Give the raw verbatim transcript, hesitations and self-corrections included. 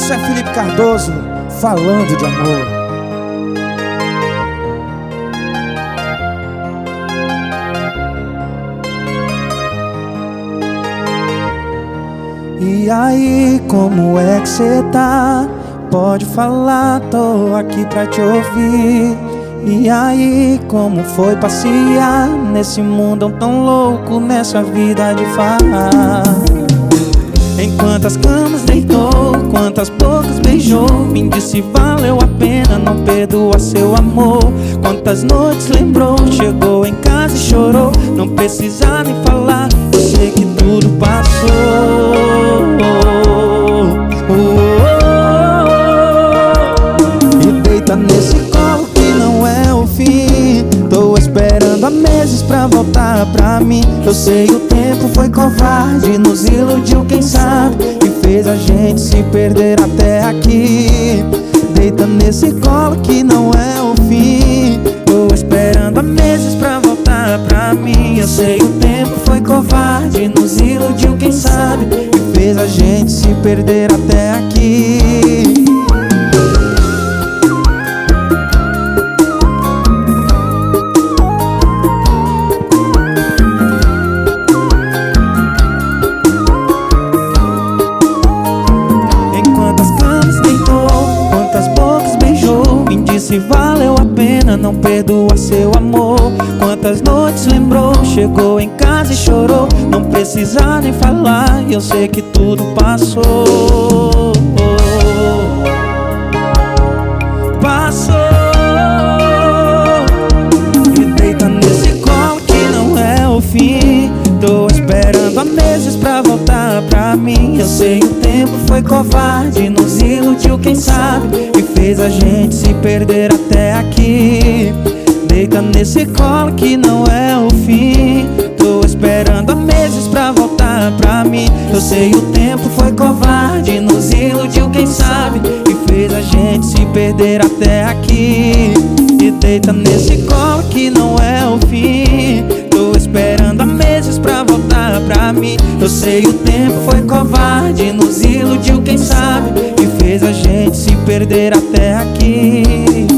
Isso é Felipe Cardoso falando de amor. E aí, como é que cê tá? Pode falar, tô aqui pra te ouvir. E aí, como foi passear nesse mundo tão louco, nessa vida de farra? Em quantas camas deitou, quantas bocas beijou, me disse valeu a pena, não perdoa seu amor. Quantas noites lembrou, chegou em casa e chorou, não precisa nem falar, eu sei que tudo passou. Nesse colo que não é o fim, tô esperando há meses pra voltar pra mim. Eu sei o tempo foi covarde, nos iludiu quem sabe, e fez a gente se perder até aqui. Deita nesse colo que não é o fim, tô esperando há meses pra voltar pra mim. Eu sei o tempo foi covarde, nos iludiu quem sabe, e fez a gente se perder até aqui. Se valeu a pena, não perdoa seu amor. Quantas noites lembrou, chegou em casa e chorou, não precisa nem falar, eu sei que tudo passou. Passou. E deita nesse colo que não é o fim, tô esperando há meses pra voltar pra mim. Eu sei o tempo foi covarde, nos iludiu quem sabe, e fez a gente se perder até aqui. Deita nesse colo que não é o fim, tô esperando há meses pra voltar pra mim. Eu sei o tempo foi covarde, nos iludiu quem sabe, e fez a gente se perder até aqui. E deita nesse colo que não é o fim, tô esperando há meses pra voltar pra mim. Eu sei o tempo foi covarde, nos iludiu quem sabe, e fez a gente se perder até aqui.